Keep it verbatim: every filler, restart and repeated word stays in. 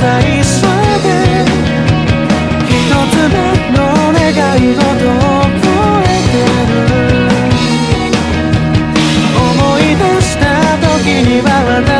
さ一緒で一つ目の願い事を超えてる。思い出した時には私